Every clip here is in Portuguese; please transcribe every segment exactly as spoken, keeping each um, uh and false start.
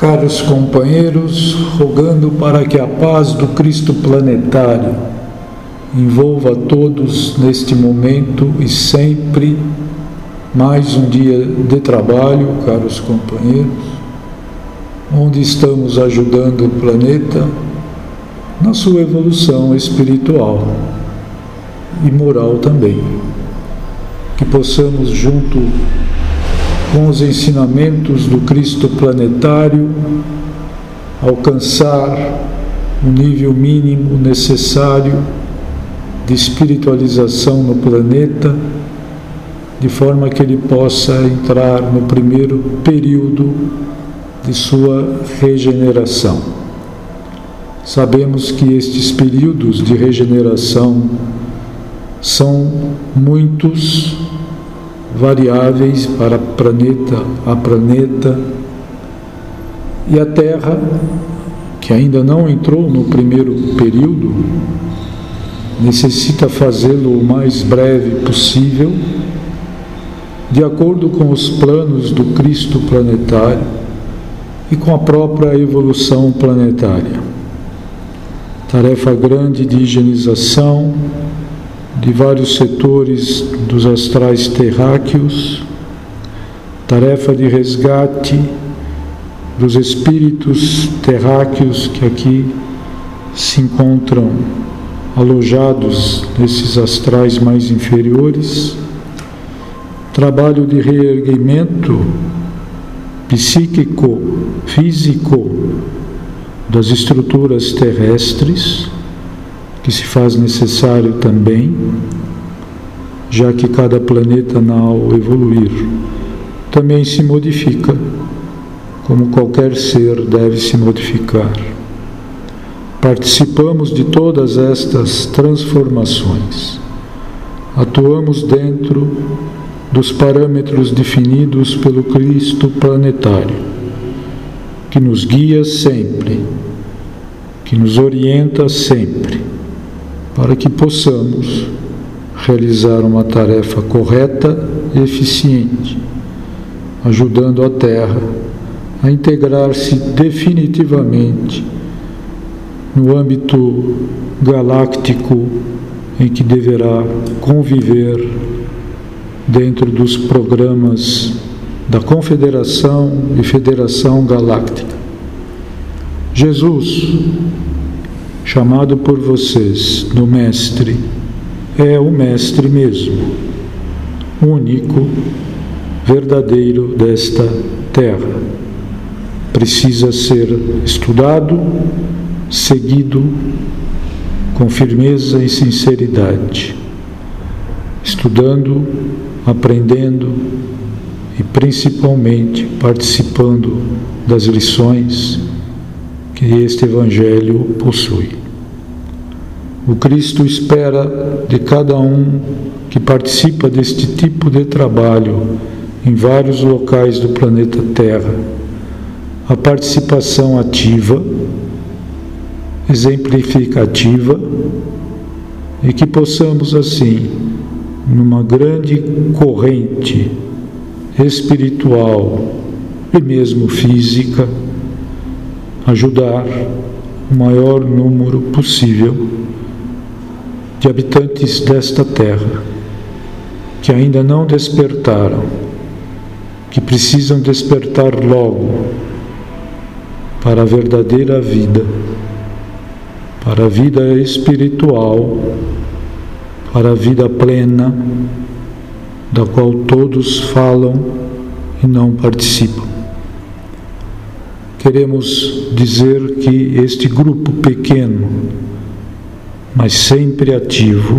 Caros companheiros, rogando para que a paz do Cristo planetário envolva todos neste momento e sempre, mais um dia de trabalho, caros companheiros, onde estamos ajudando o planeta na sua evolução espiritual e moral também. Que possamos, junto com os ensinamentos do Cristo planetário, alcançar o nível mínimo necessário de espiritualização no planeta, de forma que ele possa entrar no primeiro período de sua regeneração. Sabemos que estes períodos de regeneração são muitos, variáveis para planeta a planeta, e a Terra, que ainda não entrou no primeiro período, necessita fazê-lo o mais breve possível, de acordo com os planos do Cristo planetário e com a própria evolução planetária. Tarefa grande de higienização de vários setores dos astrais terráqueos, tarefa de resgate dos espíritos terráqueos que aqui se encontram alojados nesses astrais mais inferiores, trabalho de reerguimento psíquico, físico das estruturas terrestres, que se faz necessário também, já que cada planeta, ao evoluir, também se modifica, como qualquer ser deve se modificar. Participamos de todas estas transformações, atuamos dentro dos parâmetros definidos pelo Cristo planetário, que nos guia sempre, que nos orienta sempre, para que possamos realizar uma tarefa correta e eficiente, ajudando a Terra a integrar-se definitivamente no âmbito galáctico em que deverá conviver dentro dos programas da Confederação e Federação Galáctica. Jesus, chamado por vocês do Mestre, é o Mestre mesmo, único, verdadeiro desta terra. Precisa ser estudado, seguido com firmeza e sinceridade, estudando, aprendendo e principalmente participando das lições que este Evangelho possui. O Cristo espera de cada um que participa deste tipo de trabalho em vários locais do planeta Terra a participação ativa, exemplificativa, e que possamos assim, numa grande corrente espiritual e mesmo física, ajudar o maior número possível de habitantes desta terra que ainda não despertaram, que precisam despertar logo para a verdadeira vida, para a vida espiritual, para a vida plena, da qual todos falam e não participam. Queremos dizer que este grupo pequeno, mas sempre ativo,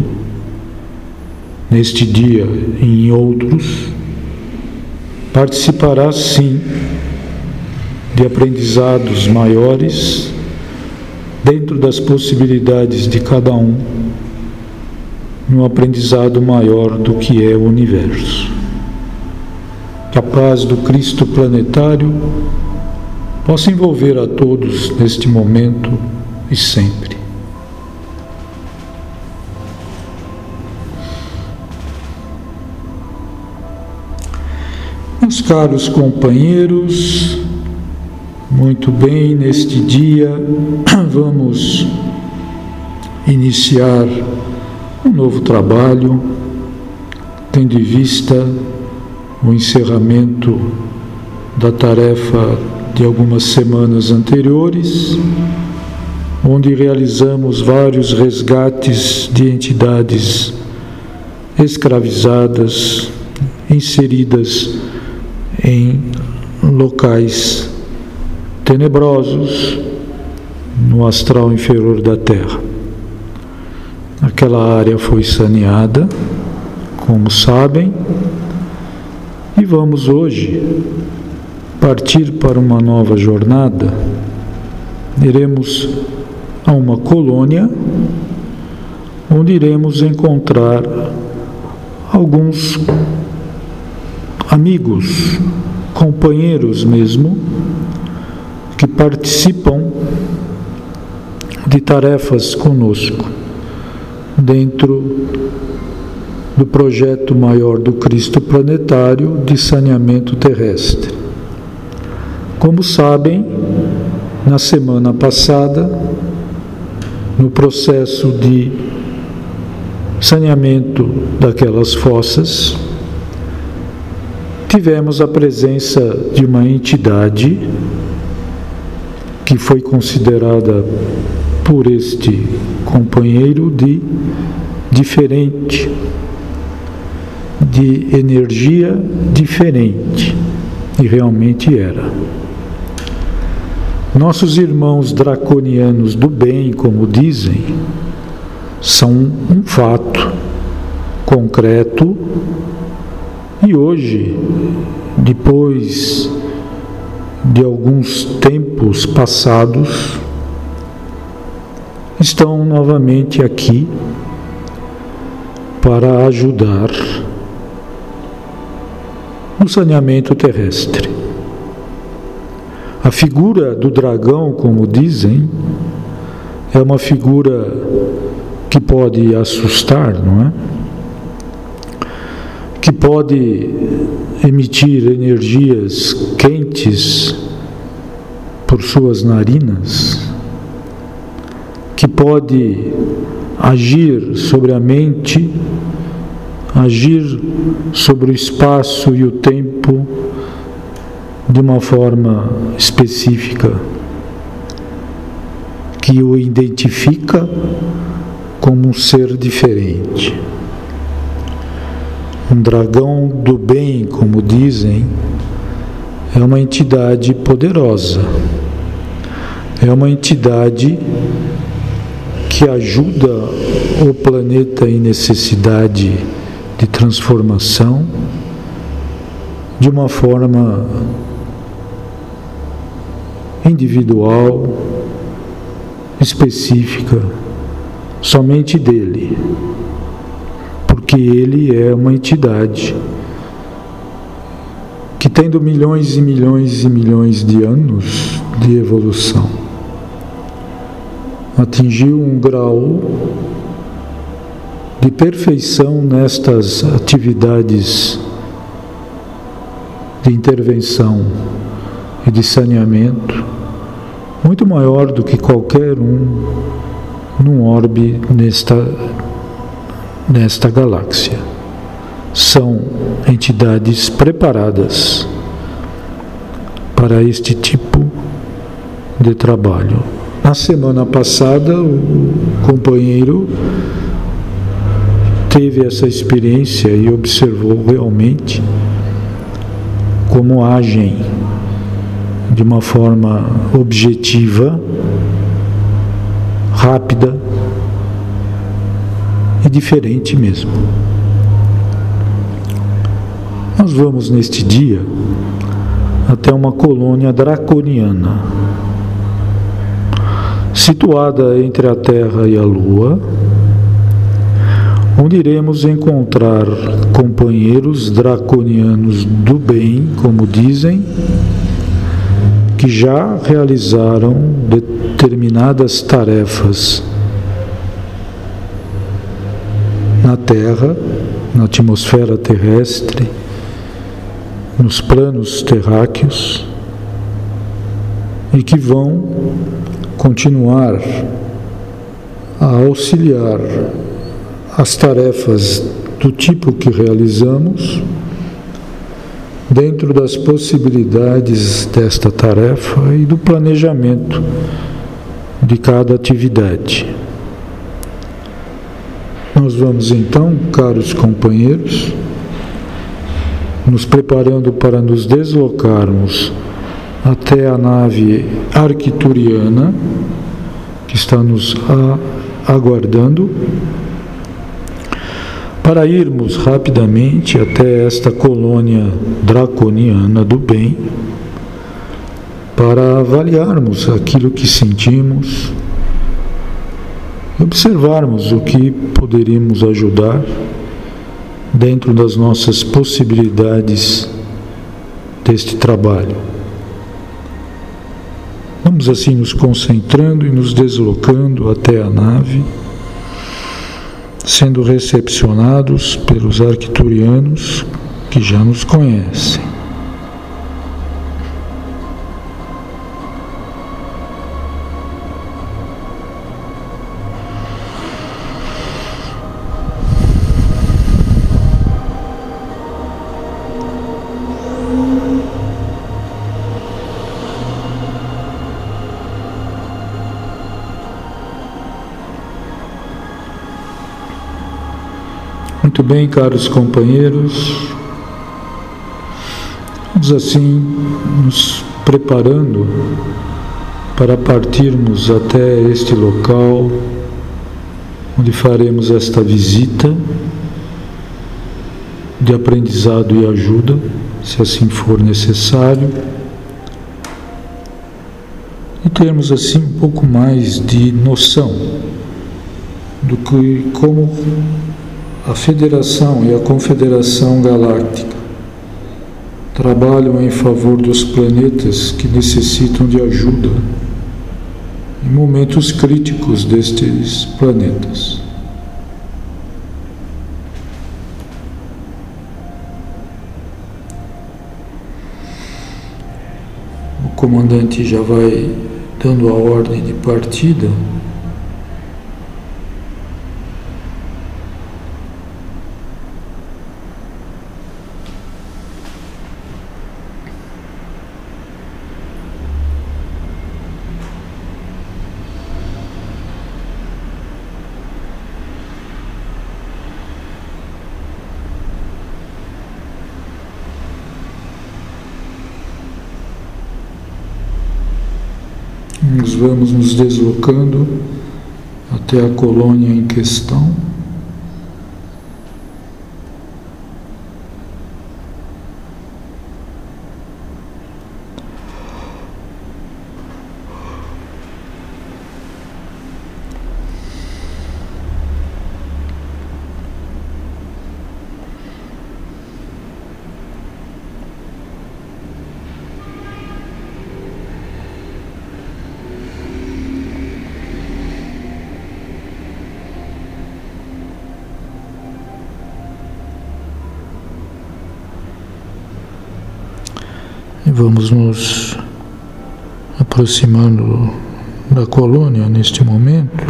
neste dia e em outros, participará sim de aprendizados maiores, dentro das possibilidades de cada um, num aprendizado maior do que é o universo. Que a paz do Cristo planetário possa envolver a todos neste momento e sempre. Meus caros companheiros, Muito bem, neste dia vamos iniciar um novo trabalho, tendo em vista o encerramento da tarefa de algumas semanas anteriores, onde realizamos vários resgates de entidades escravizadas, inseridas em locais tenebrosos no astral inferior da Terra. Aquela área foi saneada, como sabem, e vamos hoje partir para uma nova jornada. Iremos a uma colônia onde iremos encontrar alguns amigos, companheiros mesmo, que participam de tarefas conosco dentro do projeto maior do Cristo Planetário de saneamento terrestre. Como sabem, na semana passada, no processo de saneamento daquelas fossas, tivemos a presença de uma entidade que foi considerada por este companheiro de diferente, de energia diferente, e realmente era. Nossos irmãos draconianos do bem, como dizem, são um fato concreto, e hoje, depois de alguns tempos passados, estão novamente aqui para ajudar no saneamento terrestre. A figura do dragão, como dizem, é uma figura que pode assustar, não é? Que pode emitir energias quentes por suas narinas, que pode agir sobre a mente, agir sobre o espaço e o tempo de uma forma específica, que o identifica como um ser diferente. Um dragão do bem, como dizem, é uma entidade poderosa, é uma entidade que ajuda o planeta em necessidade de transformação de uma forma individual, específica, somente dele, porque ele é uma entidade que, tendo milhões e milhões e milhões de anos de evolução, atingiu um grau de perfeição nestas atividades de intervenção e de saneamento muito maior do que qualquer um num orbe nesta, nesta galáxia. São entidades preparadas para este tipo de trabalho. Na semana passada, o companheiro teve essa experiência e observou realmente como agem de uma forma objetiva, rápida e diferente mesmo. Nós vamos neste dia até uma colônia draconiana, situada entre a Terra e a Lua, onde iremos encontrar companheiros draconianos do bem, como dizem, que já realizaram determinadas tarefas na Terra, na atmosfera terrestre, nos planos terráqueos, e que vão continuar a auxiliar as tarefas do tipo que realizamos, dentro das possibilidades desta tarefa e do planejamento de cada atividade. Nós vamos então, caros companheiros, nos preparando para nos deslocarmos até a nave arcturiana, que está nos aguardando, para irmos rapidamente até esta colônia draconiana do bem, para avaliarmos aquilo que sentimos, observarmos o que poderíamos ajudar dentro das nossas possibilidades deste trabalho. Vamos assim nos concentrando e nos deslocando até a nave, sendo recepcionados pelos arcturianos que já nos conhecem. Muito bem, caros companheiros, vamos assim nos preparando para partirmos até este local onde faremos esta visita de aprendizado e ajuda, se assim for necessário, e termos assim um pouco mais de noção do que como a Federação e a Confederação Galáctica trabalham em favor dos planetas que necessitam de ajuda em momentos críticos destes planetas. O comandante já vai dando a ordem de partida. Nós vamos nos deslocando até a colônia em questão. Vamos nos aproximando da colônia neste momento.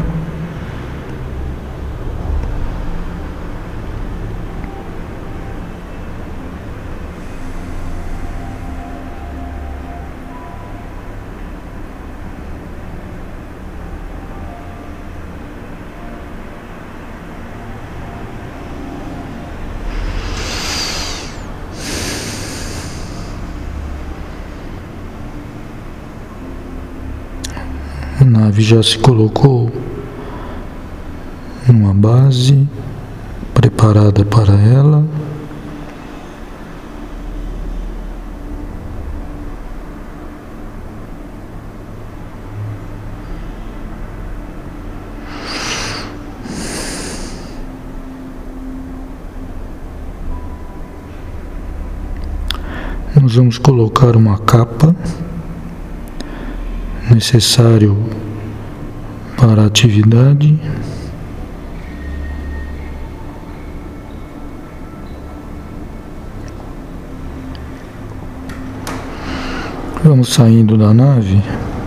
A nave já se colocou numa base preparada para ela. Nós vamos colocar uma capa necessário para a atividade. Vamos saindo da nave.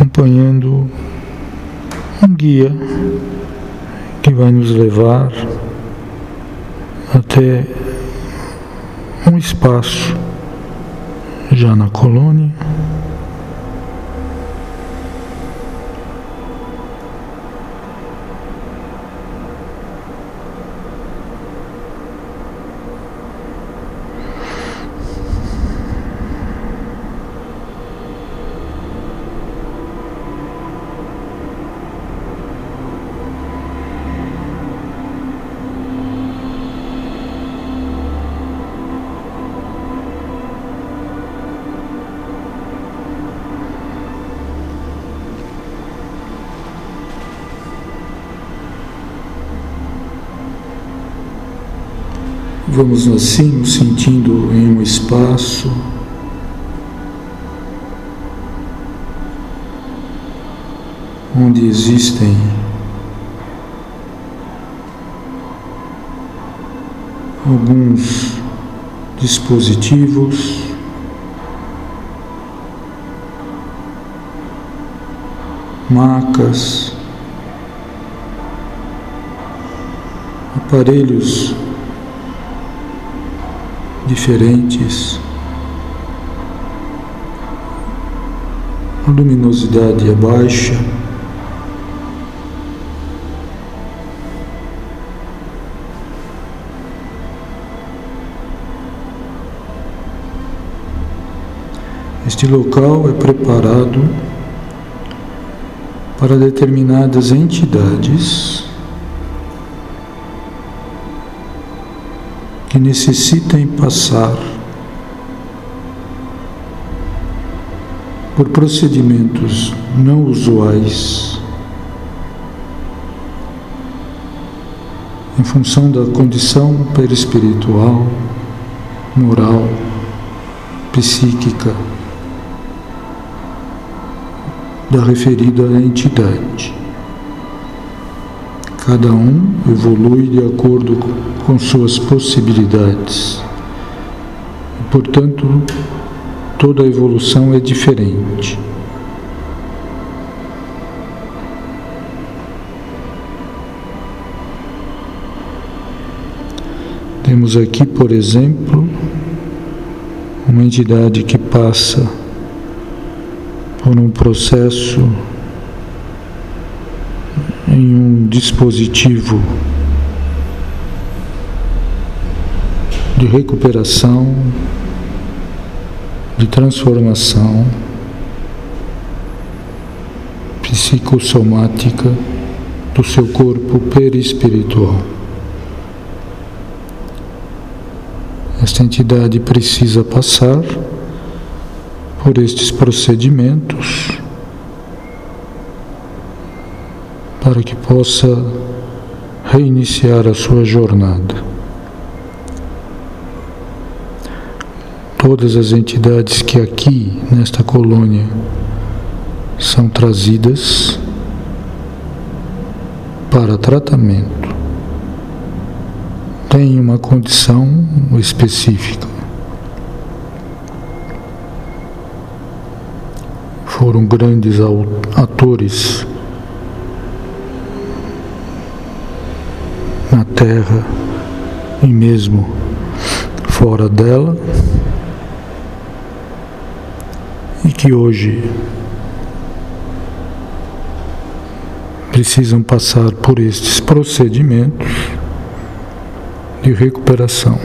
acompanhando um guia que vai nos levar até um espaço já na colônia, vamos assim nos sentindo em um espaço onde existem alguns dispositivos macas, aparelhos diferentes, luminosidade baixa, este local é preparado para determinadas entidades que necessitem passar por procedimentos não usuais em função da condição perispiritual, moral, psíquica da referida entidade. Cada um evolui de acordo com suas possibilidades. E, portanto, toda a evolução é diferente. Temos aqui, por exemplo, uma entidade que passa por um processo em um dispositivo de recuperação, de transformação psicossomática do seu corpo perispiritual. Esta entidade precisa passar por estes procedimentos para que possa reiniciar a sua jornada. Todas as entidades que aqui, nesta colônia, são trazidas para tratamento, têm uma condição específica. Foram grandes atores na Terra e mesmo fora dela, e que hoje precisam passar por estes procedimentos de recuperação.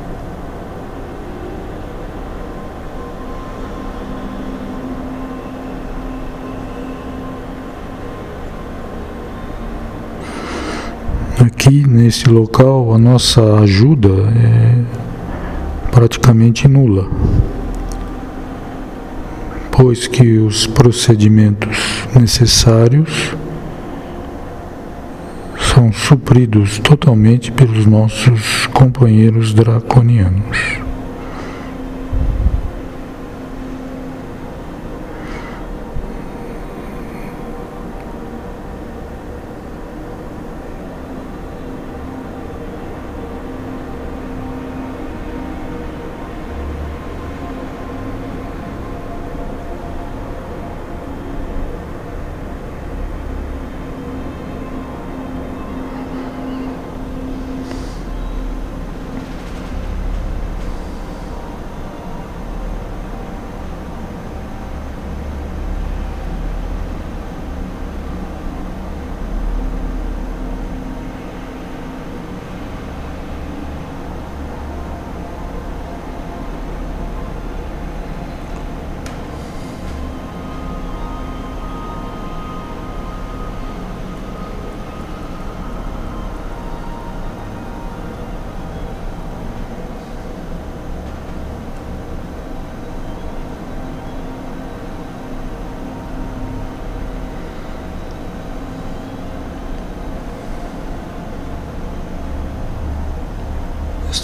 Aqui, nesse local, a nossa ajuda é praticamente nula, pois que os procedimentos necessários são supridos totalmente pelos nossos companheiros draconianos.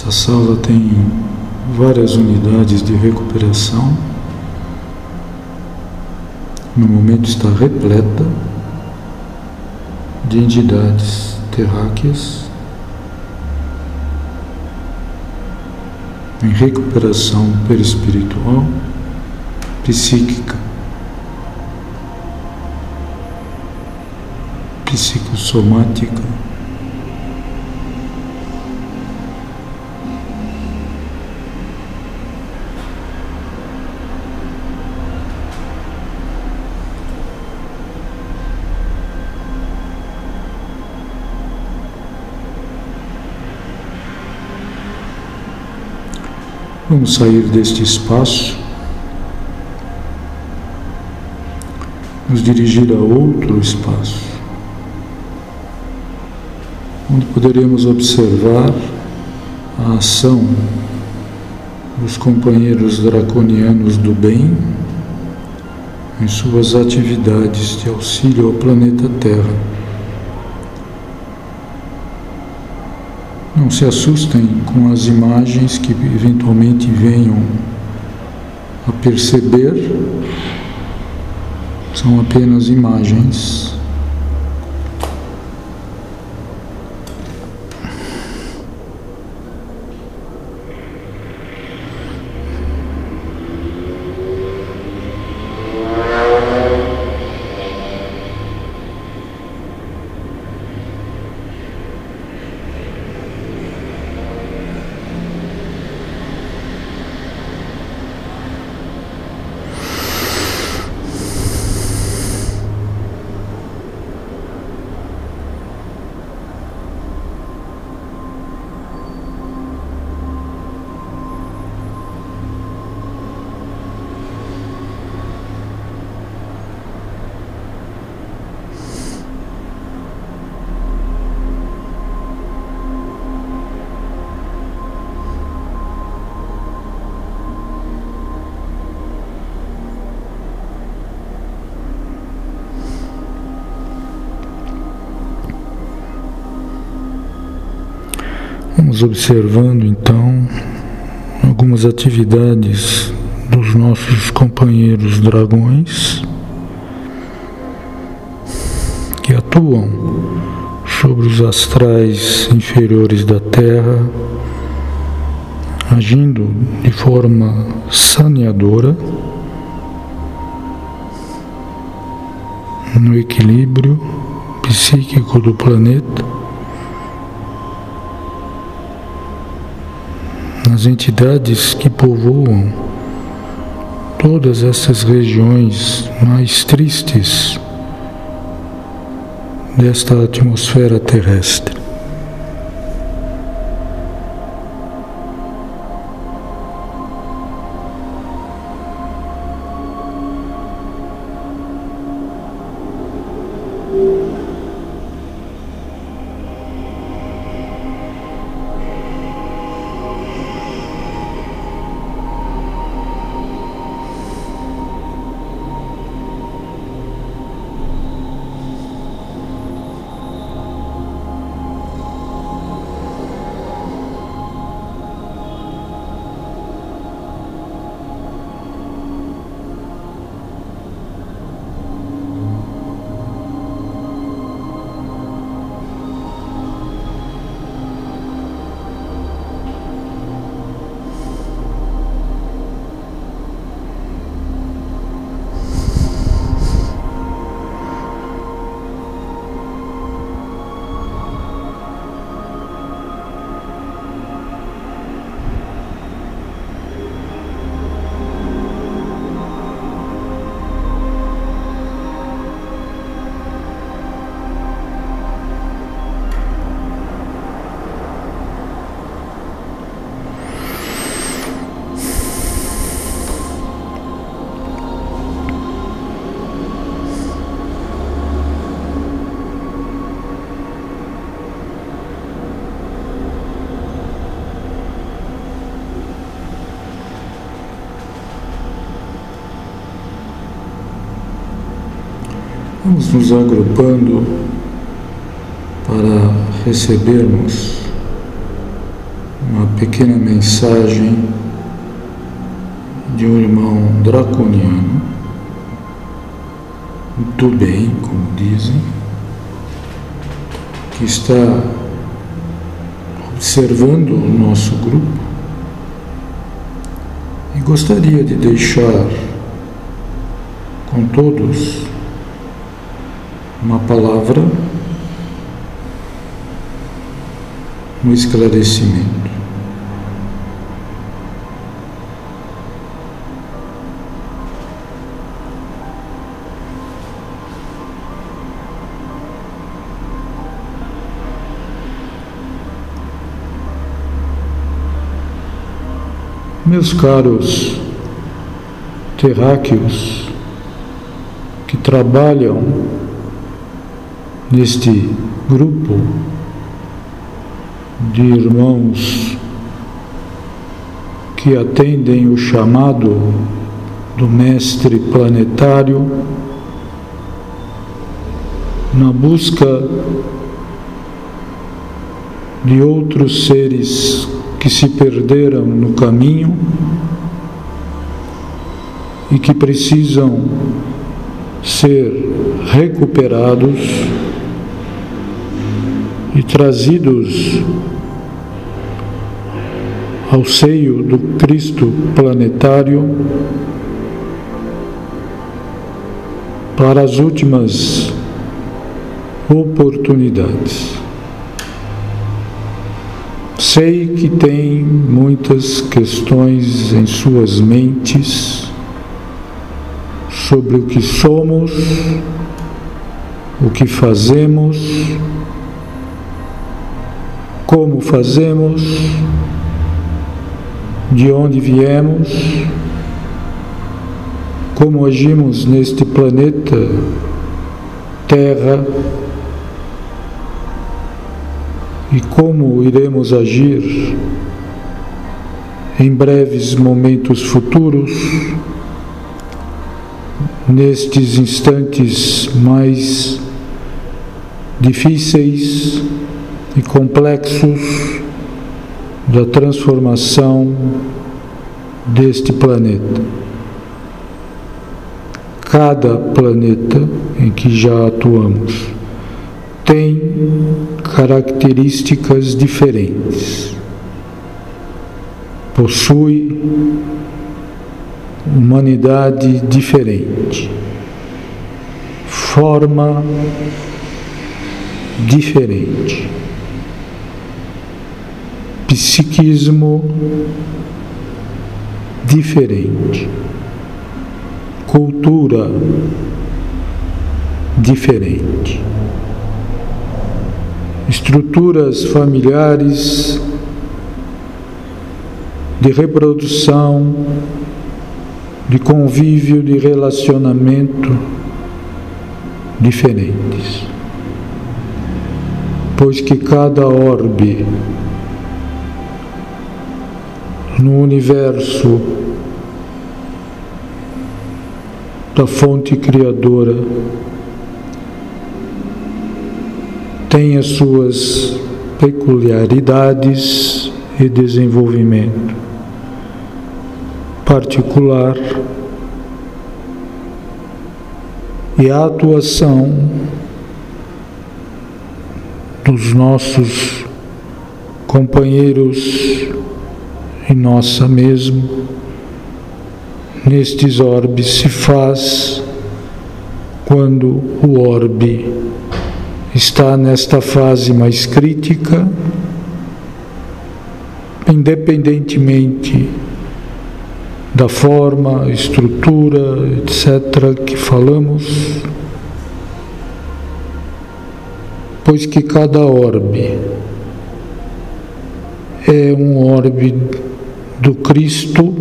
Esta sala tem várias unidades de recuperação. No momento está repleta de entidades terráqueas em recuperação perispiritual, psíquica, psicossomática, vamos sair deste espaço, nos dirigir a outro espaço, onde poderemos observar a ação dos companheiros draconianos do bem em suas atividades de auxílio ao planeta Terra. Não se assustem com as imagens que eventualmente venham a perceber, são apenas imagens. Vamos observando então algumas atividades dos nossos companheiros dragões que atuam sobre os astrais inferiores da Terra, agindo de forma saneadora no equilíbrio psíquico do planeta, nas entidades que povoam todas essas regiões mais tristes desta atmosfera terrestre. Vamos nos agrupando para recebermos uma pequena mensagem de um irmão draconiano, do bem, como dizem, que está observando o nosso grupo e gostaria de deixar com todos uma palavra, um esclarecimento. Meus caros terráqueos que trabalham neste grupo de irmãos que atendem o chamado do Mestre Planetário na busca de outros seres que se perderam no caminho e que precisam ser recuperados e trazidos ao seio do Cristo planetário para as últimas oportunidades. Sei que tem muitas questões em suas mentes sobre o que somos, o que fazemos, como fazemos, de onde viemos, como agimos neste planeta Terra e como iremos agir em breves momentos futuros, nestes instantes mais difíceis e complexos da transformação deste planeta. Cada planeta em que já atuamos tem características diferentes, possui humanidade diferente, forma diferente, psiquismo diferente, cultura diferente, estruturas familiares de reprodução, de convívio, de relacionamento diferentes, pois que cada orbe no universo da fonte criadora tem as suas peculiaridades e desenvolvimento particular e a atuação dos nossos companheiros e nossa mesmo nestes orbes se faz quando o orbe está nesta fase mais crítica, independentemente da forma, estrutura, etcétera, que falamos, pois que cada orbe é um orbe do Cristo,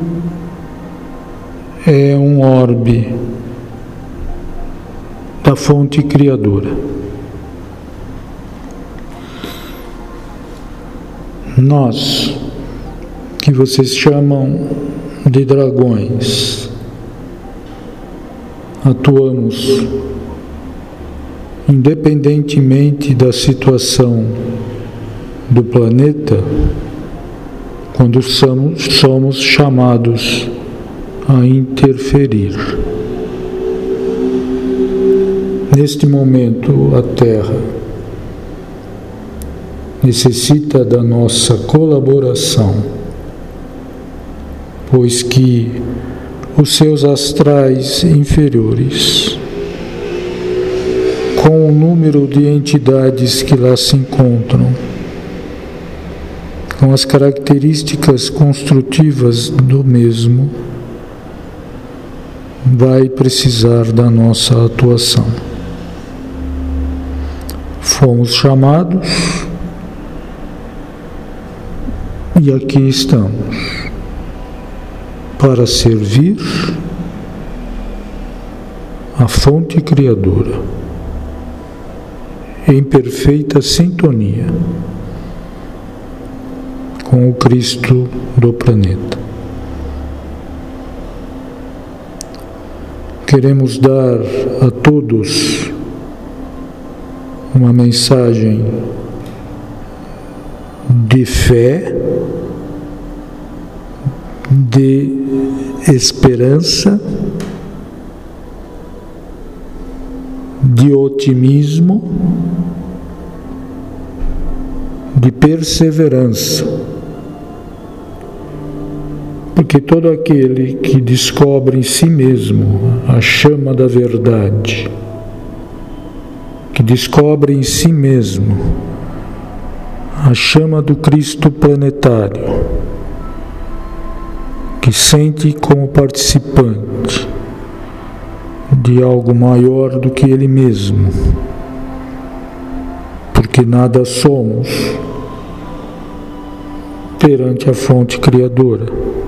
é um orbe da fonte criadora. Nós, que vocês chamam de dragões, atuamos independentemente da situação do planeta quando somos, somos chamados a interferir. Neste momento, a Terra necessita da nossa colaboração, pois que os seus astrais inferiores, com o número de entidades que lá se encontram, com as características construtivas do mesmo, vai precisar da nossa atuação. Fomos chamados e aqui estamos para servir a fonte criadora em perfeita sintonia com o Cristo do planeta. Queremos dar a todos uma mensagem de fé, de esperança, de otimismo, de perseverança. Porque todo aquele que descobre em si mesmo a chama da verdade, que descobre em si mesmo a chama do Cristo planetário, que sente como participante de algo maior do que ele mesmo, porque nada somos perante a fonte criadora.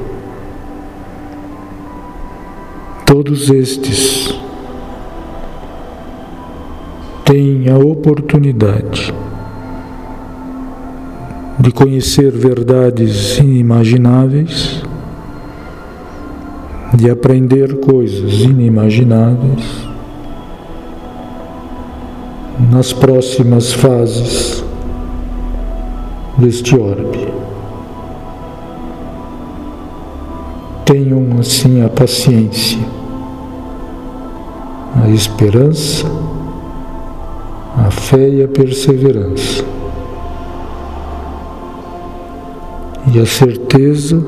Todos estes têm a oportunidade de conhecer verdades inimagináveis, de aprender coisas inimagináveis nas próximas fases deste orbe. Tenham assim a paciência, a esperança, a fé e a perseverança, e a certeza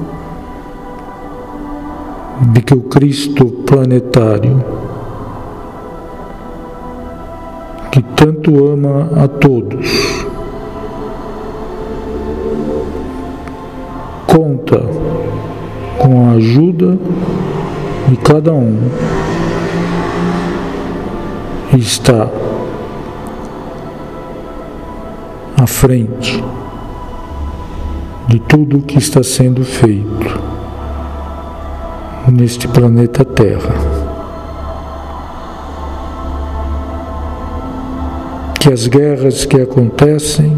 de que o Cristo planetário, que tanto ama a todos, conta com a ajuda de cada um e está à frente de tudo o que está sendo feito neste planeta Terra. Que as guerras que acontecem,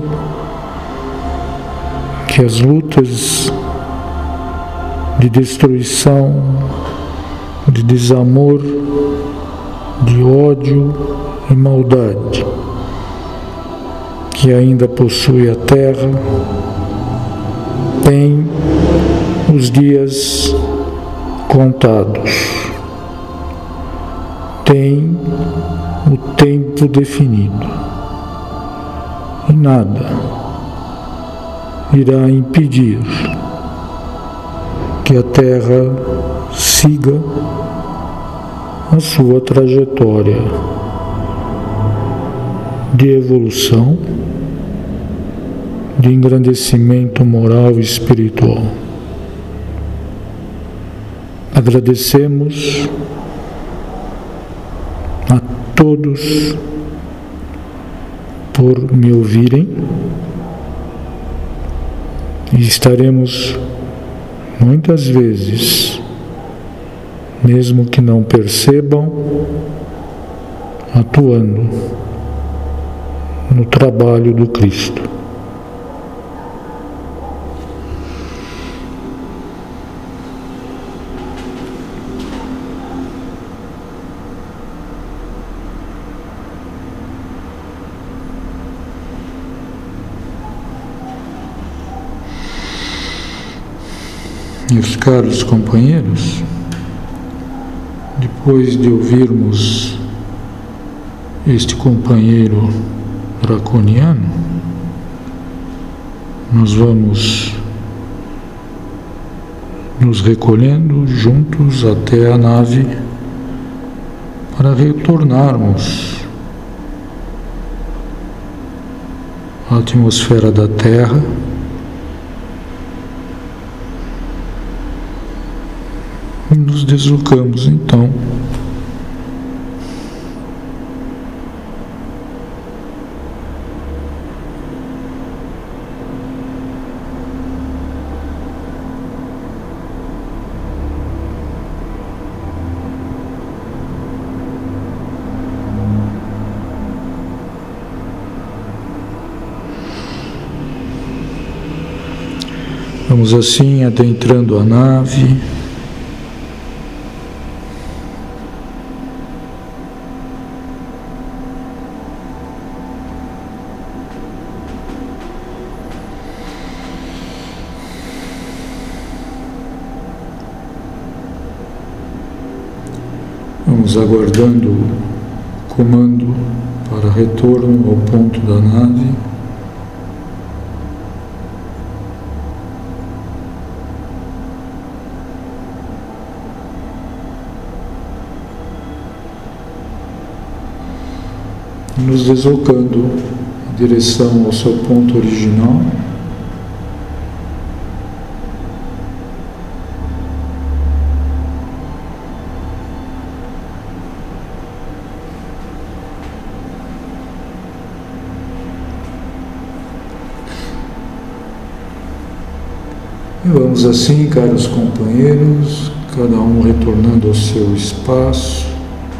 que as lutas de destruição, de desamor, de ódio e maldade que ainda possui a Terra, tem os dias contados, tem o tempo definido, e nada irá impedir que a Terra siga a sua trajetória de evolução, de engrandecimento moral e espiritual. Agradecemos a todos por me ouvirem e estaremos muitas vezes, mesmo que não percebam, atuando no trabalho do Cristo. Meus caros companheiros, depois de ouvirmos este companheiro draconiano, nós vamos nos recolhendo juntos até a nave para retornarmos à atmosfera da Terra e nos deslocamos então Vamos assim adentrando a nave. Vamos aguardando o comando para retorno ao ponto da nave. Nos deslocando em direção ao seu ponto original. E vamos assim, caros companheiros, cada um retornando ao seu espaço,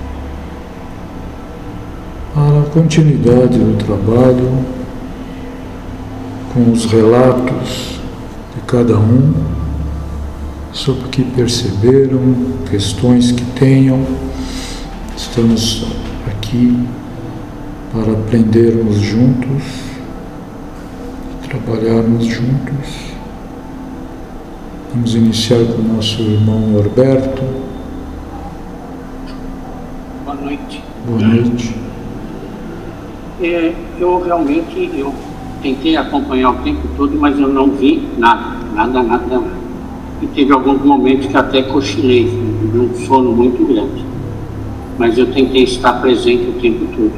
para a continuidade do trabalho, com os relatos de cada um sobre o que perceberam, questões que tenham. Estamos aqui para aprendermos juntos, trabalharmos juntos. Vamos iniciar com o nosso irmão Norberto. Boa noite. Boa noite. É, eu realmente eu tentei acompanhar o tempo todo, mas eu não vi nada, nada, nada, nada. E teve alguns momentos que até cochilei, de um sono muito grande. Mas eu tentei estar presente o tempo todo.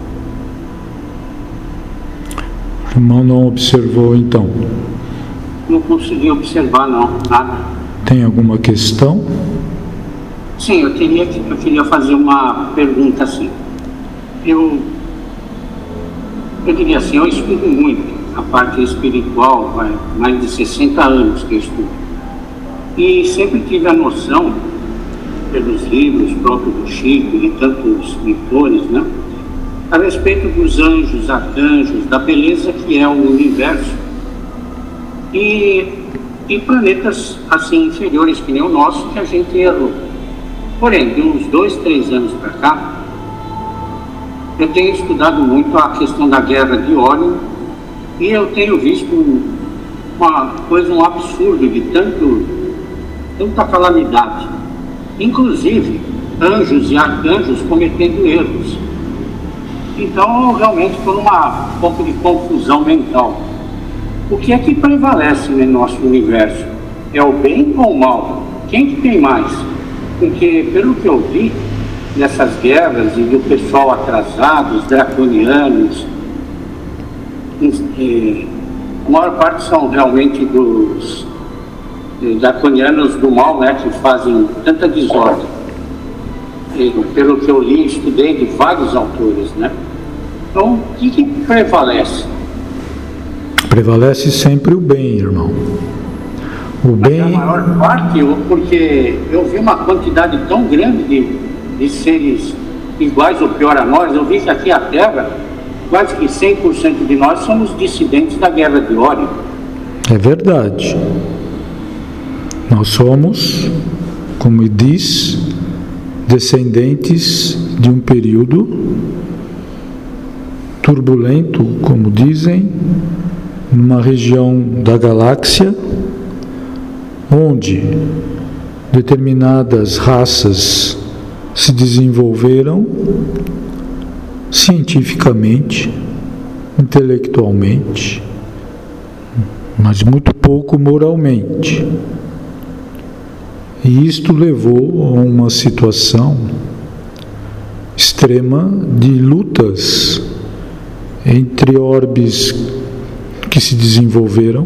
O irmão não observou então? Não consegui observar não, nada. Tem alguma questão? Sim, eu, teria, eu queria fazer uma pergunta assim. Eu... Eu diria assim, eu estudo muito a parte espiritual, vai, mais de sessenta anos que eu estudo. E sempre tive a noção, pelos livros próprios do Chico e de tantos mentores, né, a respeito dos anjos, arcanjos, da beleza que é o universo. E, e planetas assim inferiores que nem o nosso, que a gente errou. Porém, de uns dois, três anos para cá, eu tenho estudado muito a questão da guerra de Órion e eu tenho visto uma coisa, um absurdo de tanto, tanta calamidade. Inclusive, anjos e arcanjos cometendo erros. Então, eu realmente estou numa um pouco de confusão mental. O que é que prevalece no nosso universo? É o bem ou o mal? Quem que tem mais? Porque, pelo que eu vi, nessas guerras e do pessoal atrasado, os draconianos, e, a maior parte são realmente dos draconianos do mal, né, que fazem tanta desordem. E, pelo que eu li e estudei de vários autores, né? Então, o que, que prevalece? Prevalece sempre o bem, irmão. O bem... Mas a maior parte, porque eu vi uma quantidade tão grande de de seres iguais ou pior a nós. Eu vi que aqui a Terra, quase que cem por cento de nós somos dissidentes da guerra de Órion. É verdade. Nós somos, como diz, descendentes de um período turbulento, como dizem, numa região da galáxia onde determinadas raças se desenvolveram cientificamente, intelectualmente, mas muito pouco moralmente. E isto levou a uma situação extrema de lutas entre orbes que se desenvolveram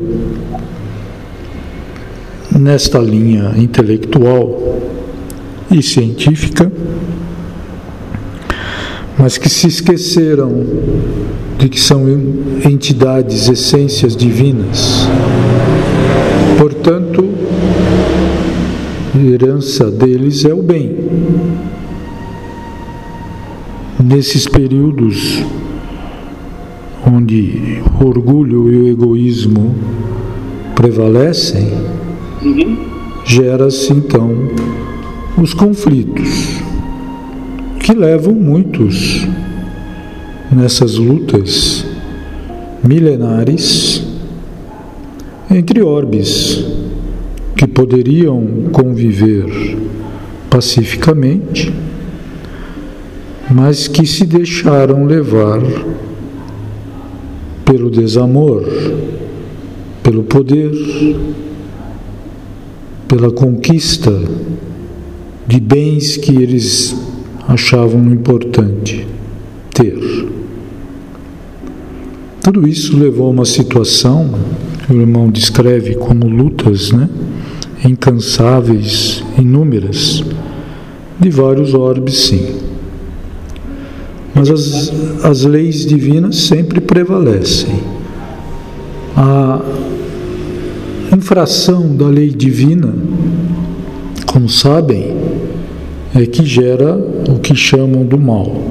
nesta linha intelectual e científica, mas que se esqueceram de que são entidades, essências divinas. Portanto, a herança deles é o bem. Nesses períodos onde o orgulho e o egoísmo prevalecem, uhum. gera-se então os conflitos, que levam muitos nessas lutas milenares entre orbes que poderiam conviver pacificamente, mas que se deixaram levar pelo desamor, pelo poder, pela conquista de bens que eles achavam importante ter. Tudo isso levou a uma situação que o irmão descreve como lutas, né, incansáveis, inúmeras, de vários orbes, sim. Mas as, as leis divinas sempre prevalecem. A infração da lei divina, como sabem, é que gera o que chamam do mal.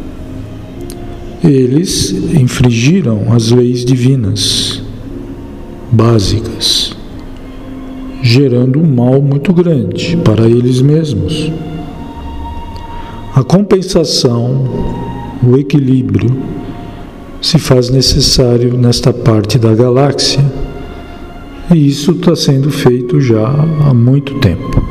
Eles infringiram as leis divinas básicas, gerando um mal muito grande para eles mesmos. A compensação, o equilíbrio, se faz necessário nesta parte da galáxia, e isso está sendo feito já há muito tempo.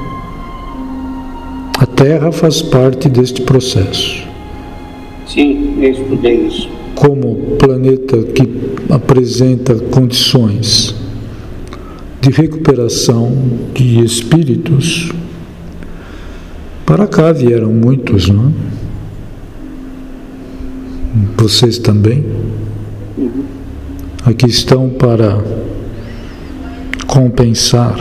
A Terra faz parte deste processo. Sim, eu estudei isso. Como planeta que apresenta condições de recuperação de espíritos, para cá vieram muitos, não é? Vocês também. Uhum. Aqui estão para compensar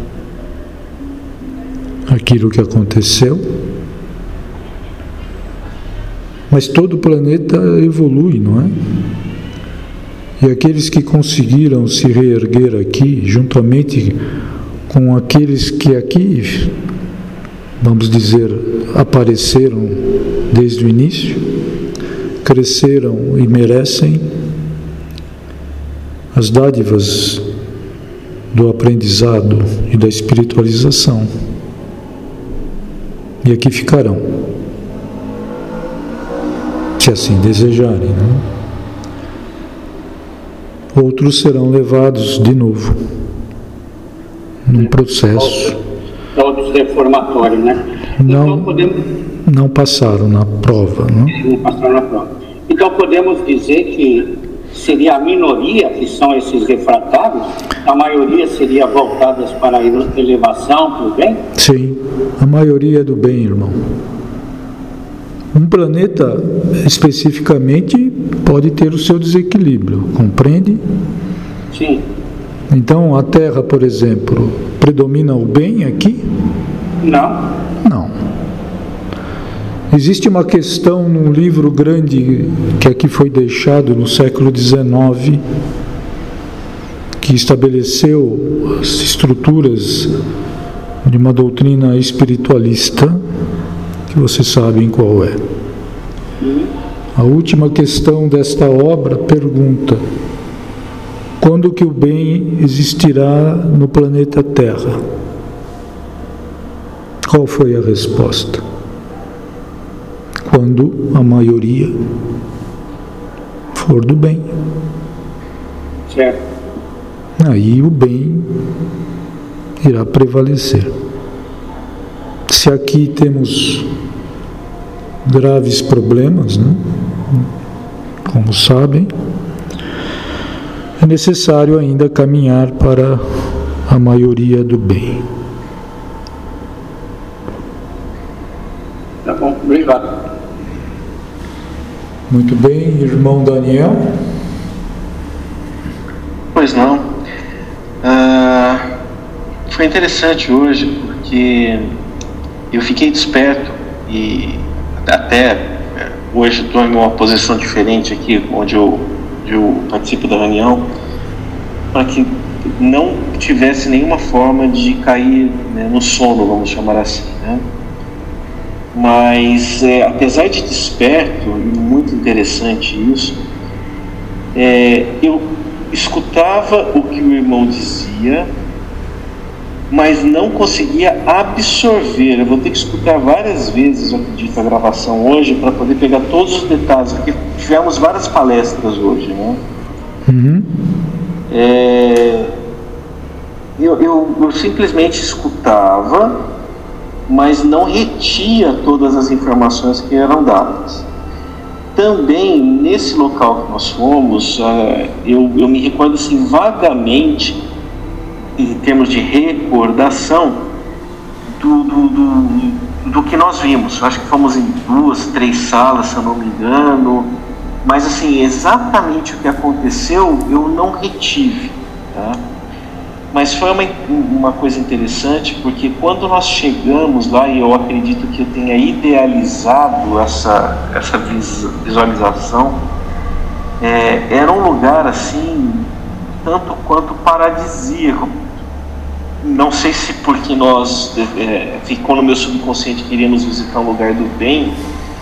aquilo que aconteceu. Mas todo o planeta evolui, não é? E aqueles que conseguiram se reerguer aqui, juntamente com aqueles que aqui, vamos dizer, apareceram desde o início, cresceram e merecem as dádivas do aprendizado e da espiritualização. E aqui ficarão, se assim desejarem, né? Outros serão levados de novo num processo. Todos reformatórios, né? Não, então podemos... não passaram na prova, né? Não passaram na prova. Então podemos dizer que seria a minoria que são esses refratários, a maioria seria voltadas para a elevação, para o bem? Sim, a maioria é do bem, irmão. Um planeta, especificamente, pode ter o seu desequilíbrio, compreende? Sim. Então, a Terra, por exemplo, predomina o bem aqui? Não. Não. Existe uma questão num livro grande que aqui foi deixado no século dezenove, que estabeleceu as estruturas de uma doutrina espiritualista, que vocês sabem qual é. A última questão desta obra pergunta: quando que o bem existirá no planeta Terra? Qual foi a resposta? Quando a maioria for do bem. Certo. Aí o bem irá prevalecer. Se aqui temos graves problemas, né? Como sabem, é necessário ainda caminhar para a maioria do bem. Tá bom, obrigado. Muito bem, irmão Daniel. Pois não. Ah, foi interessante hoje, porque eu fiquei desperto e até hoje estou em uma posição diferente aqui, onde eu, eu participo da reunião, para que não tivesse nenhuma forma de cair, né, no sono, vamos chamar assim, né? Mas é, apesar de desperto, e muito interessante isso, é, eu escutava o que o irmão dizia, mas não conseguia absorver. Eu vou ter que escutar várias vezes, eu acredito, a gravação hoje para poder pegar todos os detalhes, porque tivemos várias palestras hoje, né? Uhum. É, eu, eu, eu simplesmente escutava, mas não retia todas as informações que eram dadas. Também, nesse local que nós fomos, uh, eu, eu me recordo assim, vagamente, em termos de recordação, do, do, do, do que nós vimos. Acho que fomos em duas, três salas, se eu não me engano, mas assim, exatamente o que aconteceu eu não retive, tá? Mas foi uma, uma coisa interessante, porque quando nós chegamos lá, e eu acredito que eu tenha idealizado essa, essa visualização, é, era um lugar assim, tanto quanto paradisíaco. Não sei se porque nós, é, ficou no meu subconsciente, queríamos visitar um lugar do bem,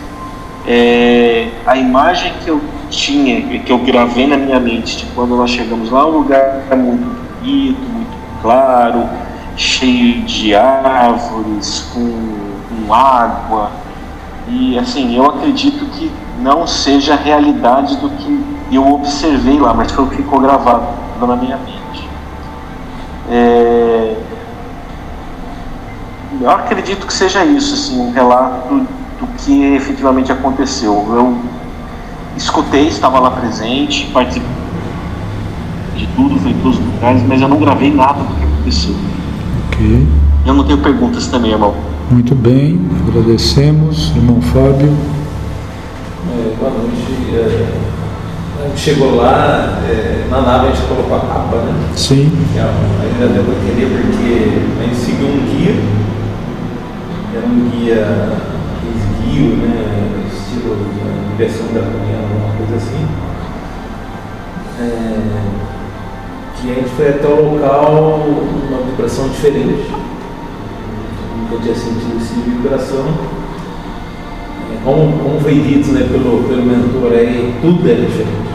é, a imagem que eu tinha, que eu gravei na minha mente de quando nós chegamos lá, um lugar muito bonito, muito claro, cheio de árvores, com, com água, e assim, eu acredito que não seja a realidade do que eu observei lá, mas foi o que ficou gravado na minha mente. É, eu acredito que seja isso, assim, um relato do que efetivamente aconteceu. Eu escutei, estava lá presente, participei de tudo, fui em todos os lugares, mas eu não gravei nada do que aconteceu. Ok. Eu não tenho perguntas também, irmão. Muito bem, agradecemos, irmão Fábio. É, boa noite. É, a gente chegou lá, é, na nave a gente colocou a capa, né? Sim. Ainda deu para entender porque a gente seguiu um guia, era um guia esguio, né? Estilo da inversão da comunhão, alguma coisa assim. É, que a gente foi até o local, uma vibração diferente. Nunca tinha sentido essa vibração. É, como, como foi dito, né, pelo, pelo mentor aí, tudo é diferente.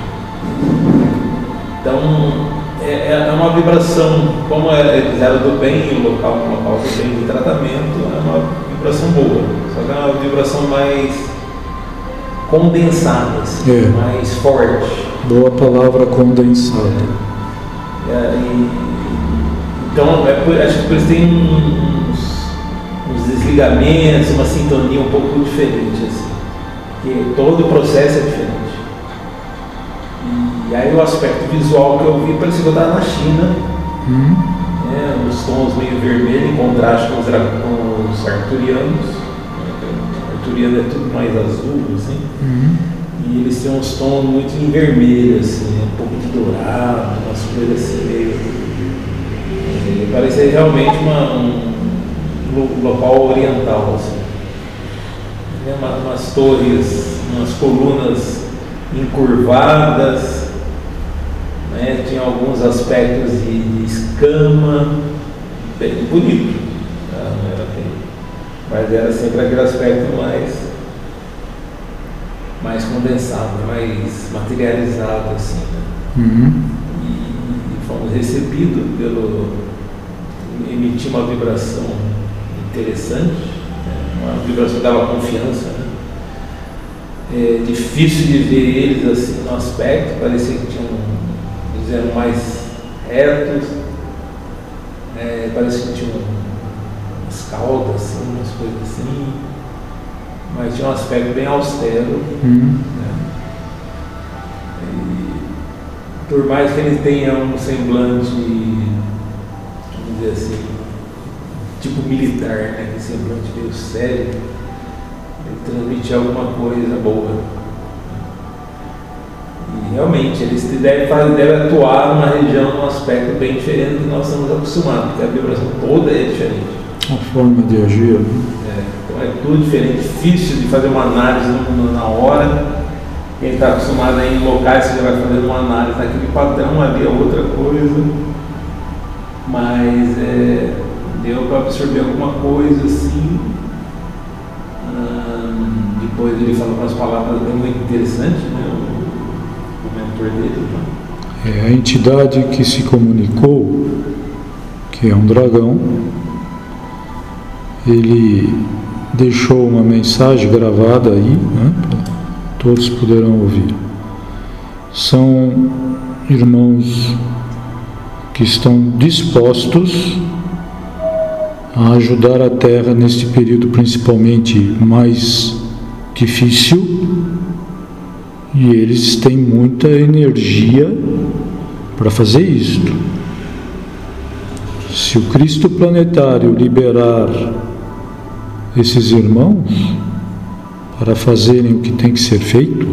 Então, é, é uma vibração, como eles eram do bem, o local, o local do bem de tratamento, é uma vibração boa. Só que é uma vibração mais condensada, assim, é. mais forte. Boa palavra, condensada. É, e, então, é por, acho que por isso tem uns, uns desligamentos, uma sintonia um pouco diferente, assim, porque todo o processo é diferente. E aí o aspecto visual que eu vi parecia que eu estava na China, Hum. né, os tons meio vermelho em contraste com os, com os arturianos. O arturiano é tudo mais azul, assim. Hum. E eles têm uns tons muito em vermelho, assim, um pouco de dourado, umas coisas assim meio. É, parecia realmente uma, um, um local oriental, assim. É, uma, umas torres, umas colunas encurvadas, né? Tinha alguns aspectos de, de escama, bem bonito, tá? Não era bem, mas era sempre aquele aspecto mais. mais condensado, mais materializado, assim, né? Uhum. E, e fomos recebidos pelo emitir uma vibração interessante, né? Uma vibração que dava confiança, né? É difícil de ver eles assim no aspecto, parecia que tinham, eles eram mais retos, é, parece que tinha umas caudas, assim, umas coisas assim, mas tinha um aspecto bem austero. Hum. Né? E, por mais que ele tenha um semblante, vamos dizer assim, tipo militar, né? Esse semblante meio sério, ele transmite alguma coisa boa. E realmente, eles devem, fazer, devem atuar numa região, num aspecto bem diferente do que nós estamos acostumados, porque a vibração toda é diferente. A forma de agir. É, então é tudo diferente, difícil de fazer uma análise na hora. Quem está acostumado a ir em locais, você já vai fazendo uma análise daquele padrão, ali é outra coisa. Mas é, deu para absorver alguma coisa assim. Hum, depois ele falou umas palavras bem muito interessantes, né? O, o mentor dele. Né? É a entidade que se comunicou, que é um dragão, ele deixou uma mensagem gravada aí, né? Todos poderão ouvir. São irmãos que estão dispostos a ajudar a Terra neste período principalmente mais difícil, e eles têm muita energia para fazer isto. Se o Cristo planetário liberar esses irmãos para fazerem o que tem que ser feito,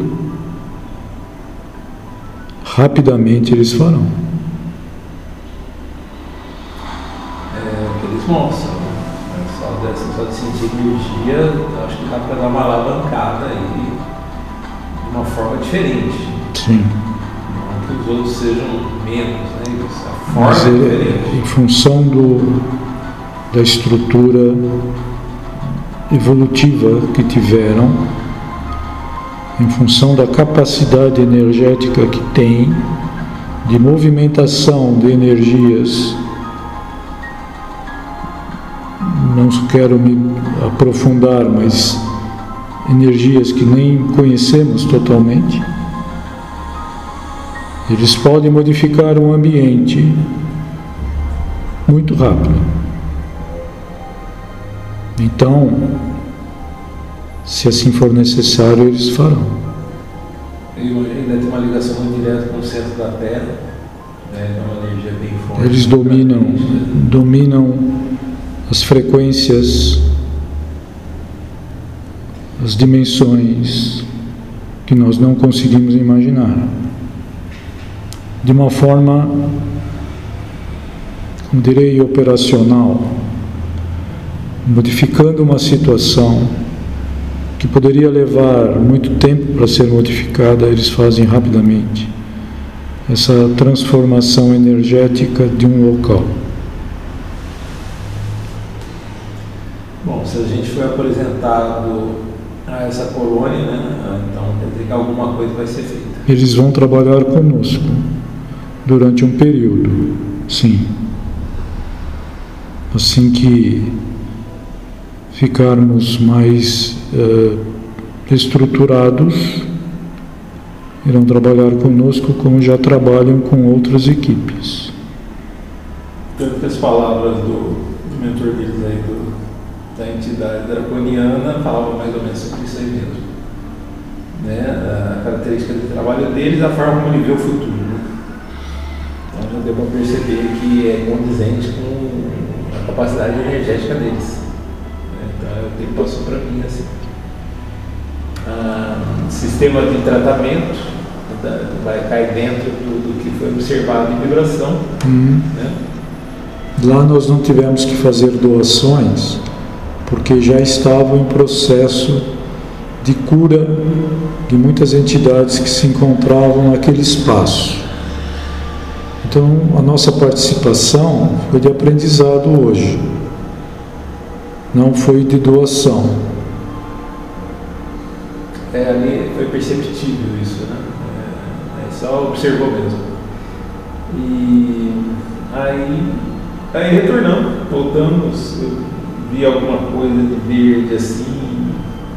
rapidamente eles farão. É o que eles mostram, né? Só, de, só de sentir energia, eu acho que dá para dar uma alavancada aí de uma forma diferente. Sim. Não que os outros sejam menos, né? A forma Mas é é, diferente. em função do, da estrutura evolutiva que tiveram, em função da capacidade energética que tem de movimentação de energias, não quero me aprofundar, mas energias que nem conhecemos totalmente, eles podem modificar um ambiente muito rápido. Então, se assim for necessário, eles farão. E ainda tem uma ligação muito direta com o centro da Terra, né? É uma energia bem forte. Eles dominam, dominam as frequências, as dimensões que nós não conseguimos imaginar. De uma forma, como direi, operacional, modificando uma situação que poderia levar muito tempo para ser modificada, eles fazem rapidamente essa transformação energética de um local. Bom, se a gente foi apresentado a essa colônia, né, então quer dizer que alguma coisa vai ser feita. Eles vão trabalhar conosco durante um período, sim. Assim que ficarmos mais uh, estruturados, irão trabalhar conosco como já trabalham com outras equipes. Tanto que as palavras do, do mentor deles aí, do, da entidade draconiana, falavam mais ou menos sobre isso aí mesmo. Né? A característica do trabalho deles, a forma como ele vê o futuro. Né? Então já deu para perceber que é condizente com a capacidade energética deles. É o que ele passou para mim assim. Ah, sistema de tratamento da, vai cair dentro do, do que foi observado em vibração. Hum. Né? Lá nós não tivemos que fazer doações, porque já estavam em processo de cura de muitas entidades que se encontravam naquele espaço. Então a nossa participação foi de aprendizado hoje. Não foi de doação. É, ali foi perceptível isso, né? É, é, só observou mesmo. E aí, aí retornamos, voltamos, eu vi alguma coisa de verde assim,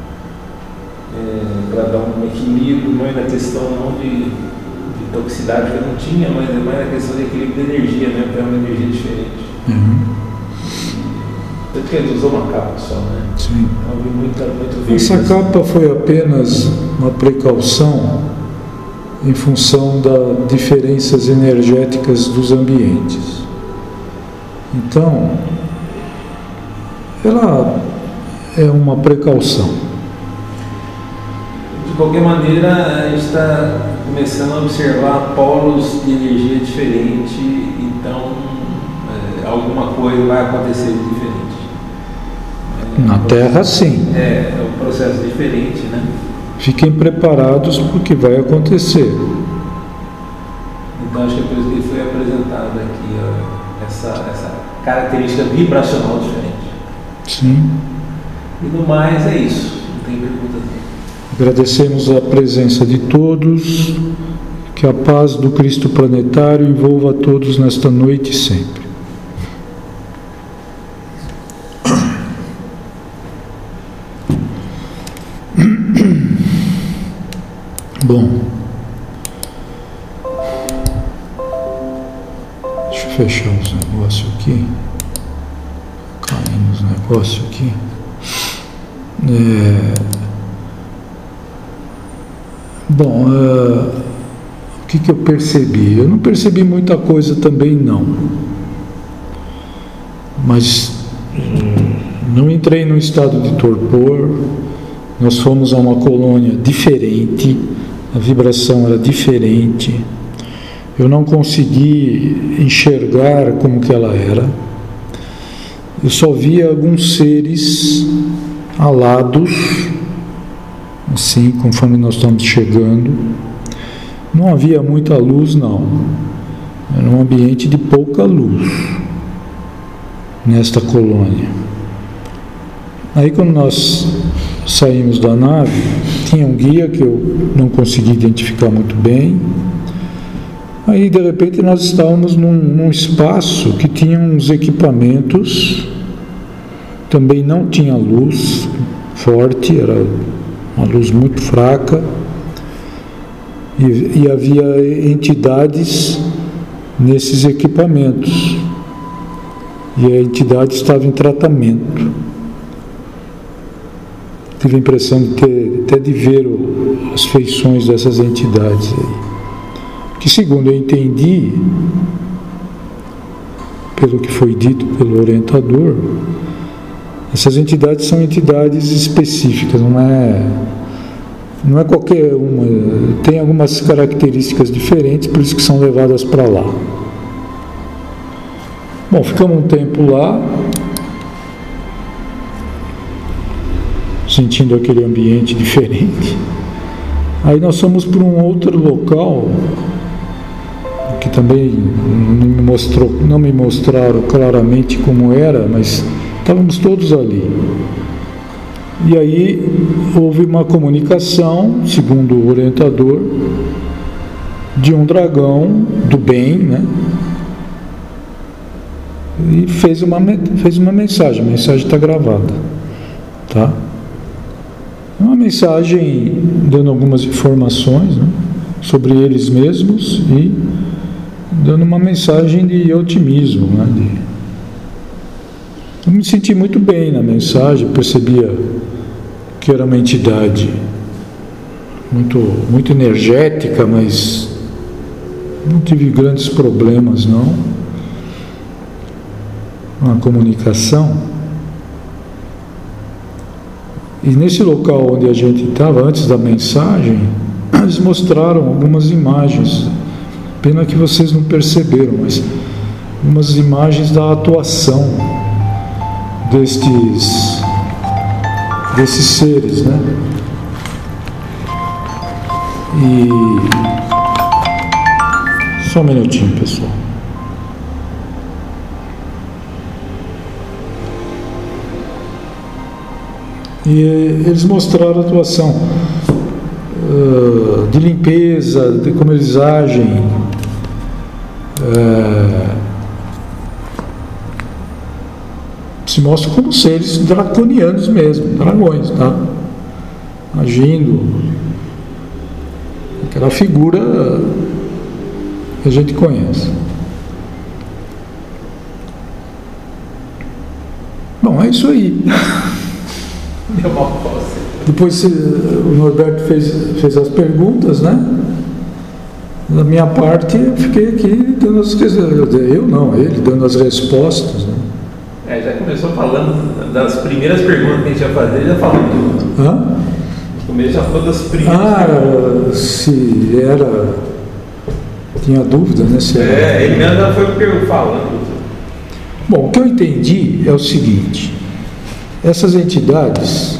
é, para dar um equilíbrio, não é na questão não de, de toxicidade que eu não tinha, mas é mais na questão de equilíbrio de energia, né? Porque é uma energia diferente. Uhum. Tanto que ele usou uma capa só, né? Sim. Eu vi muita, muito vídeo. Essa capa foi apenas uma precaução em função das diferenças energéticas dos ambientes. Então, ela é uma precaução. De qualquer maneira, a gente está começando a observar polos de energia diferente, então é, alguma coisa vai acontecer de diferente. É, Na Terra, sim. É, é um processo diferente, né? Fiquem preparados porque vai acontecer. Então acho que é por isso que foi apresentada aqui ó, essa, essa característica vibracional diferente. Sim. E no mais é isso. Não tem pergunta. Agradecemos a presença de todos. Que a paz do Cristo planetário envolva a todos nesta noite e sempre. Bom, deixa eu fechar os negócios aqui. Caindo os negócios aqui. É... Bom, uh... o que, que eu percebi? Eu não percebi muita coisa também, não. Mas não entrei num estado de torpor. Nós fomos a uma colônia diferente. A vibração era diferente. Eu não consegui enxergar como que ela era. Eu só via alguns seres alados, assim, conforme nós estamos chegando. Não havia muita luz, não. Era um ambiente de pouca luz nesta colônia. Aí, quando nós saímos da nave, tinha um guia que eu não consegui identificar muito bem. Aí, de repente, nós estávamos num, num espaço que tinha uns equipamentos, também não tinha luz forte, era uma luz muito fraca, e, e havia entidades nesses equipamentos, e a entidade estava em tratamento. Tive a impressão de ter, até de ver o, as feições dessas entidades aí. Que, segundo eu entendi, pelo que foi dito pelo orientador, essas entidades são entidades específicas, não é, não é qualquer uma, tem algumas características diferentes, por isso que são levadas para lá. Bom, ficamos um tempo lá, sentindo aquele ambiente diferente. Aí nós fomos para um outro local, que também não me, mostrou, não me mostraram claramente como era, mas estávamos todos ali. E aí houve uma comunicação, segundo o orientador, de um dragão do bem, né? E fez uma, fez uma mensagem, a mensagem está gravada, tá? Uma mensagem dando algumas informações, né, sobre eles mesmos e dando uma mensagem de otimismo, né, de... Eu me senti muito bem na mensagem, percebia que era uma entidade muito, muito energética, mas não tive grandes problemas, não. Uma comunicação. E nesse local onde a gente estava, antes da mensagem, eles mostraram algumas imagens. Pena que vocês não perceberam, mas algumas imagens da atuação destes, desses seres, né? E... Só um minutinho, pessoal. E eles mostraram a atuação uh, de limpeza, de como eles agem, uh, se mostra como seres draconianos mesmo, dragões, tá? Agindo, aquela figura que a gente conhece. Bom, é isso aí. Deu uma posse. Depois o Norberto fez, fez as perguntas, né? Da minha parte, eu fiquei aqui dando as respostas. Eu não, ele dando as respostas, né? É, já começou falando das primeiras perguntas que a gente ia fazer, já falou tudo. Hã? No começo já falou das primeiras Ah, perguntas. se era... Tinha dúvida, né? Se era... É, ele mesmo já foi falando. Bom, o que eu entendi é o seguinte: essas entidades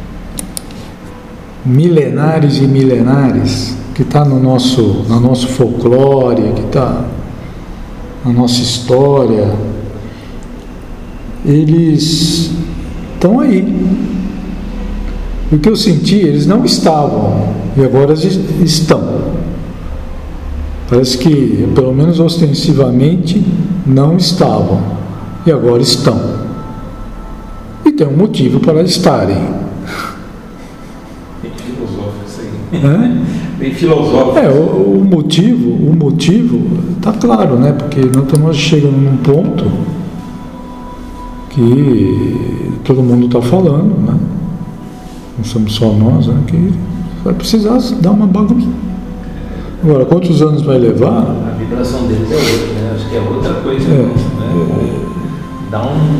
milenares e milenares que está no nosso, no nosso folclore, que está na nossa história, eles estão aí. O que eu senti, eles não estavam e agora eles estão. Parece que, pelo menos ostensivamente, não estavam e agora estão. E tem um motivo para estarem. Bem filosófico isso aí. É? Bem filosófico. É, o, o motivo, o motivo está claro, né? Porque nós estamos chegando num ponto que todo mundo está falando, né? Não somos só nós, né? Que vai precisar dar uma bagunça. Agora, quantos anos vai levar? A vibração deles é outra, né? Acho que é outra coisa. É. Né? Dá um.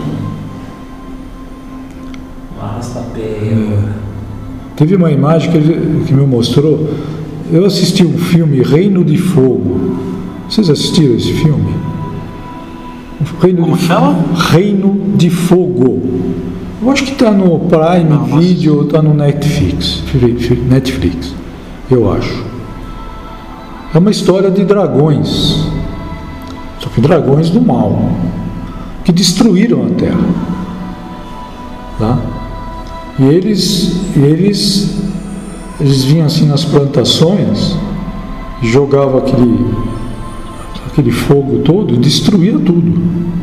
Uma arrasta-pé. É. Teve uma imagem que, ele, que me mostrou. Eu assisti um filme, Reino de Fogo. Vocês assistiram esse filme? Reino Como de chama? Reino de Fogo. Eu acho que está no Prime Não, Video ou está no Netflix. Netflix, eu acho. É uma história de dragões. Só que dragões do mal, que destruíram a Terra. Tá? E eles, eles, eles vinham assim nas plantações, jogavam aquele, aquele fogo todo e destruía tudo.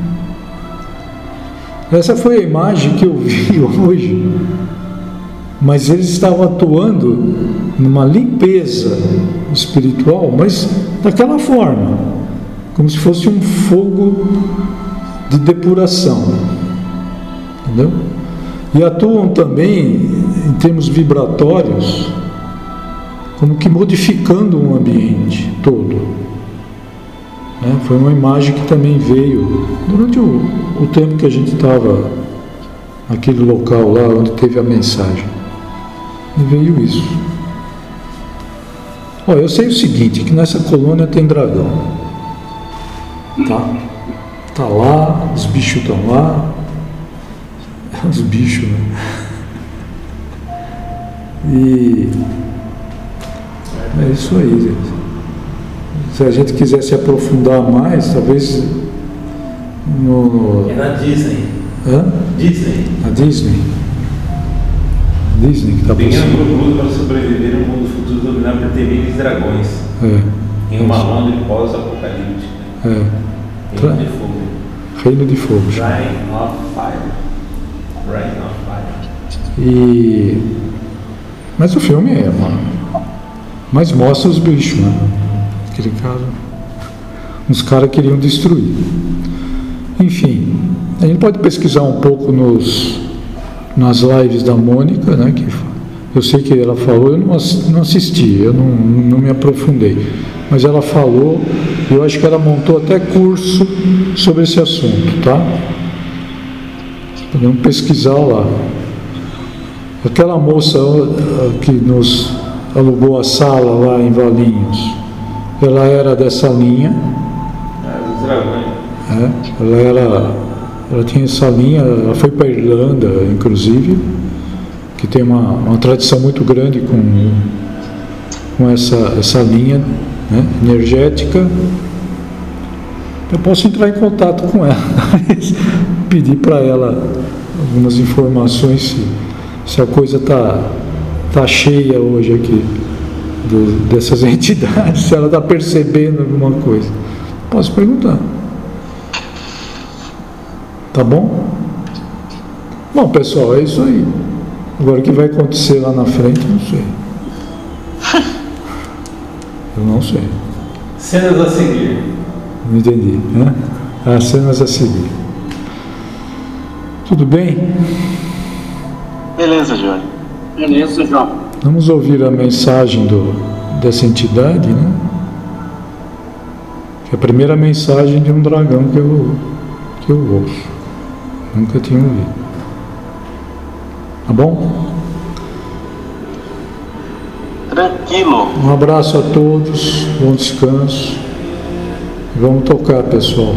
Essa foi a imagem que eu vi hoje. Mas eles estavam atuando numa limpeza espiritual, mas daquela forma, como se fosse um fogo de depuração. Entendeu? E atuam também em termos vibratórios, como que modificando o ambiente todo. Né? Foi uma imagem que também veio durante o, o tempo que a gente estava naquele local lá onde teve a mensagem. E veio isso. Olha, eu sei o seguinte, que nessa colônia tem dragão. Tá? Tá lá, os bichos estão lá. Os bichos, né? E é isso aí, gente. Se a gente quiser se aprofundar mais, talvez no... É na Disney. Hã? Disney. A Disney. Disney que está Venha passando. pro mundo para sobreviver num mundo futuro dominado por terríveis dragões. É. Em uma onda de pós-apocalíptica. É. Reino de fogo. Reino de Fogo. Reign of Fire. Reign of Fire. E... Mas o filme é, mano. Mas mostra os bichos, né? Aquele caso. Os caras queriam destruir. Enfim, a gente pode pesquisar um pouco nos, nas lives da Mônica, né? Que eu sei que ela falou, eu não, não assisti, eu não, não me aprofundei. Mas ela falou, e eu acho que ela montou até curso sobre esse assunto, tá? Podemos pesquisar lá. Aquela moça que nos alugou a sala lá em Valinhos, ela era dessa linha. É, os dragões. É, ela era, ela tinha essa linha, ela foi para a Irlanda, inclusive, que tem uma, uma tradição muito grande com, com essa, essa linha, né, energética. Eu posso entrar em contato com ela, pedir para ela algumas informações se, se a coisa está tá cheia hoje aqui do, dessas entidades, se ela está percebendo alguma coisa. Posso perguntar. Tá bom? Bom, pessoal, é isso aí. Agora o que vai acontecer lá na frente, eu não sei. Eu não sei. Cenas a seguir. Não entendi, né? As cenas a seguir. Tudo bem? Beleza, Johnny. Beleza, João. Vamos ouvir a mensagem do, dessa entidade, né? Que é a primeira mensagem de um dragão que eu, que eu ouço. Nunca tinha ouvido. Tá bom? Tranquilo. Um abraço a todos, bom descanso. E vamos tocar, pessoal.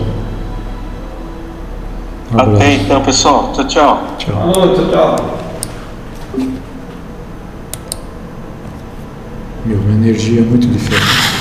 Um abraço. Até então, pessoal. Tchau, tchau. Tchau. Falou, tchau, tchau. Meu, uma energia muito diferente.